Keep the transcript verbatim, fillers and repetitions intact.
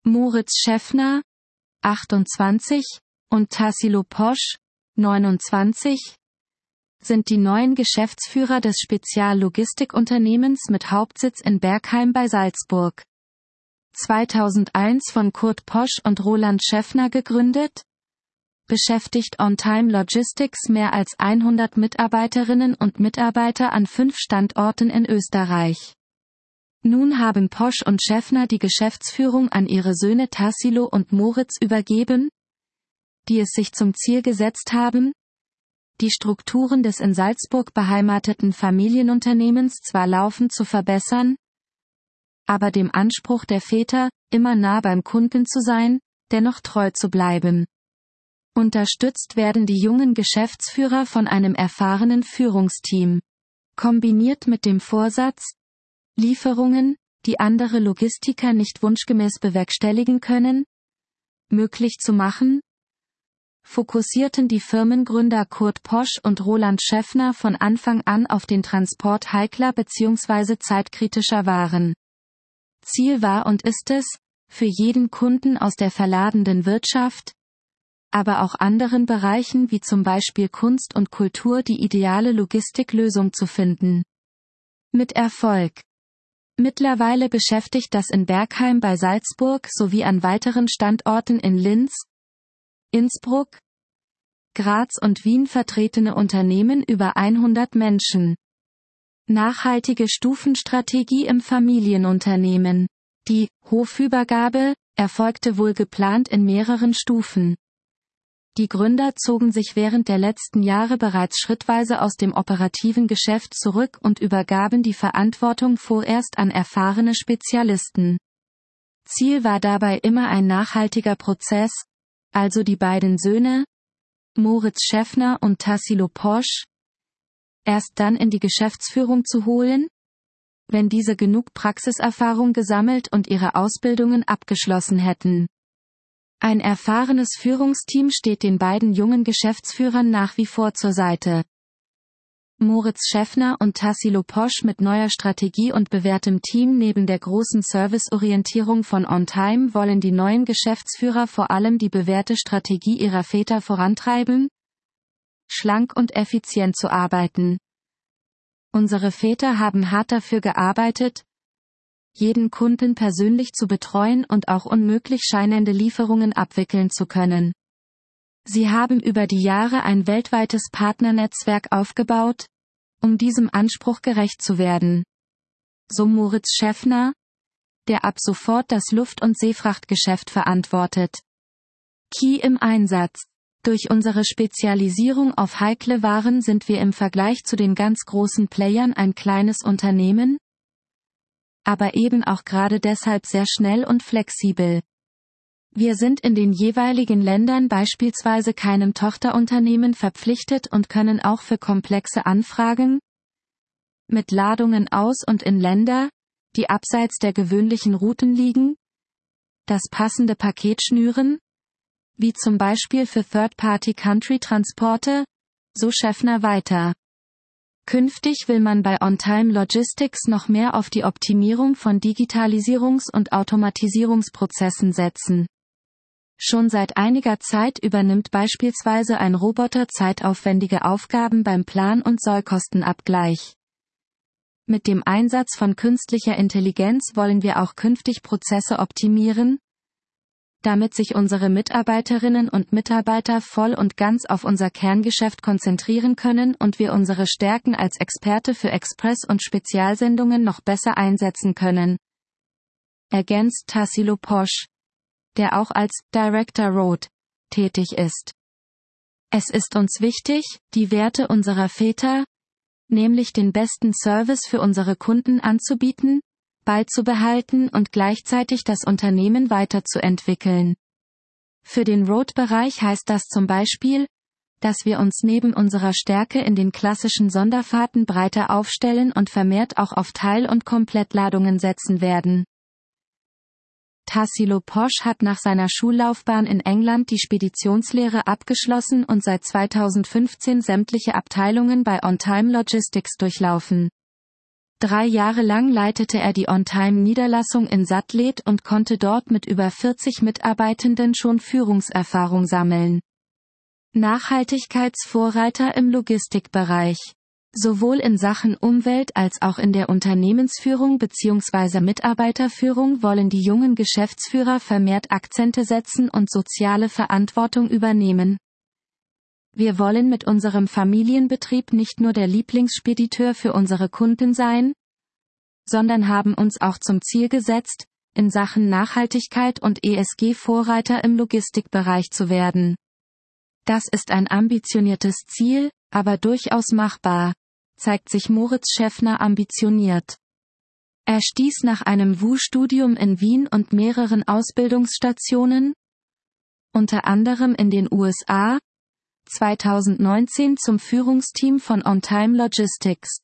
Moritz Schäffner, achtundzwanzig, und Tassilo Posch, neunundzwanzig, sind die neuen Geschäftsführer des Speziallogistikunternehmens mit Hauptsitz in Bergheim bei Salzburg. zweitausendeins von Kurt Posch und Roland Schäffner gegründet, beschäftigt OnTime Logistics mehr als hundert Mitarbeiterinnen und Mitarbeiter an fünf Standorten in Österreich. Nun haben Posch und Schäffner die Geschäftsführung an ihre Söhne Tassilo und Moritz übergeben, die es sich zum Ziel gesetzt haben, die Strukturen des in Salzburg beheimateten Familienunternehmens zwar laufend zu verbessern, aber dem Anspruch der Väter, immer nah beim Kunden zu sein, dennoch treu zu bleiben. Unterstützt werden die jungen Geschäftsführer von einem erfahrenen Führungsteam. Kombiniert mit dem Vorsatz, Lieferungen, die andere Logistiker nicht wunschgemäß bewerkstelligen können, möglich zu machen, fokussierten die Firmengründer Kurt Posch und Roland Schäffner von Anfang an auf den Transport heikler bzw. zeitkritischer Waren. Ziel war und ist es, für jeden Kunden aus der verladenden Wirtschaft, aber auch anderen Bereichen wie zum Beispiel Kunst und Kultur die ideale Logistiklösung zu finden. Mit Erfolg. Mittlerweile beschäftigt das in Bergheim bei Salzburg sowie an weiteren Standorten in Linz, Innsbruck, Graz und Wien vertretene Unternehmen über hundert Menschen. Nachhaltige Stufenstrategie im Familienunternehmen. Die Hofübergabe erfolgte wohl geplant in mehreren Stufen. Die Gründer zogen sich während der letzten Jahre bereits schrittweise aus dem operativen Geschäft zurück und übergaben die Verantwortung vorerst an erfahrene Spezialisten. Ziel war dabei immer ein nachhaltiger Prozess, also die beiden Söhne, Moritz Schäffner und Tassilo Posch, erst dann in die Geschäftsführung zu holen, wenn diese genug Praxiserfahrung gesammelt und ihre Ausbildungen abgeschlossen hätten. Ein erfahrenes Führungsteam steht den beiden jungen Geschäftsführern nach wie vor zur Seite. Moritz Schäffner und Tassilo Posch mit neuer Strategie und bewährtem Team neben der großen Serviceorientierung von OnTime wollen die neuen Geschäftsführer vor allem die bewährte Strategie ihrer Väter vorantreiben, schlank und effizient zu arbeiten. Unsere Väter haben hart dafür gearbeitet, jeden Kunden persönlich zu betreuen und auch unmöglich scheinende Lieferungen abwickeln zu können. Sie haben über die Jahre ein weltweites Partnernetzwerk aufgebaut, um diesem Anspruch gerecht zu werden. So Moritz Schäffner, der ab sofort das Luft- und Seefrachtgeschäft verantwortet. Key im Einsatz. Durch unsere Spezialisierung auf heikle Waren sind wir im Vergleich zu den ganz großen Playern ein kleines Unternehmen, aber eben auch gerade deshalb sehr schnell und flexibel. Wir sind in den jeweiligen Ländern beispielsweise keinem Tochterunternehmen verpflichtet und können auch für komplexe Anfragen mit Ladungen aus und in Länder, die abseits der gewöhnlichen Routen liegen, das passende Paket schnüren, wie zum Beispiel für Third-Party-Country-Transporte, so Schäffner weiter. Künftig will man bei OnTime Logistics noch mehr auf die Optimierung von Digitalisierungs- und Automatisierungsprozessen setzen. Schon seit einiger Zeit übernimmt beispielsweise ein Roboter zeitaufwendige Aufgaben beim Plan- und Sollkostenabgleich. Mit dem Einsatz von künstlicher Intelligenz wollen wir auch künftig Prozesse optimieren, damit sich unsere Mitarbeiterinnen und Mitarbeiter voll und ganz auf unser Kerngeschäft konzentrieren können und wir unsere Stärken als Experte für Express- und Spezialsendungen noch besser einsetzen können. Ergänzt Tassilo Posch, der auch als Director Road tätig ist. Es ist uns wichtig, die Werte unserer Väter, nämlich den besten Service für unsere Kunden anzubieten, beizubehalten und gleichzeitig das Unternehmen weiterzuentwickeln. Für den Road-Bereich heißt das zum Beispiel, dass wir uns neben unserer Stärke in den klassischen Sonderfahrten breiter aufstellen und vermehrt auch auf Teil- und Komplettladungen setzen werden. Tassilo Posch hat nach seiner Schullaufbahn in England die Speditionslehre abgeschlossen und seit zweitausendfünfzehn sämtliche Abteilungen bei OnTime Logistics durchlaufen. Drei Jahre lang leitete er die On-Time-Niederlassung in Sattlet und konnte dort mit über vierzig Mitarbeitenden schon Führungserfahrung sammeln. Nachhaltigkeitsvorreiter im Logistikbereich. Sowohl in Sachen Umwelt als auch in der Unternehmensführung bzw. Mitarbeiterführung wollen die jungen Geschäftsführer vermehrt Akzente setzen und soziale Verantwortung übernehmen. Wir wollen mit unserem Familienbetrieb nicht nur der Lieblingsspediteur für unsere Kunden sein, sondern haben uns auch zum Ziel gesetzt, in Sachen Nachhaltigkeit und E S G-Vorreiter im Logistikbereich zu werden. Das ist ein ambitioniertes Ziel, aber durchaus machbar, zeigt sich Moritz Schäffner ambitioniert. Er stieß nach einem W U-Studium in Wien und mehreren Ausbildungsstationen, unter anderem in den U S A, zweitausendneunzehn zum Führungsteam von On-Time Logistics.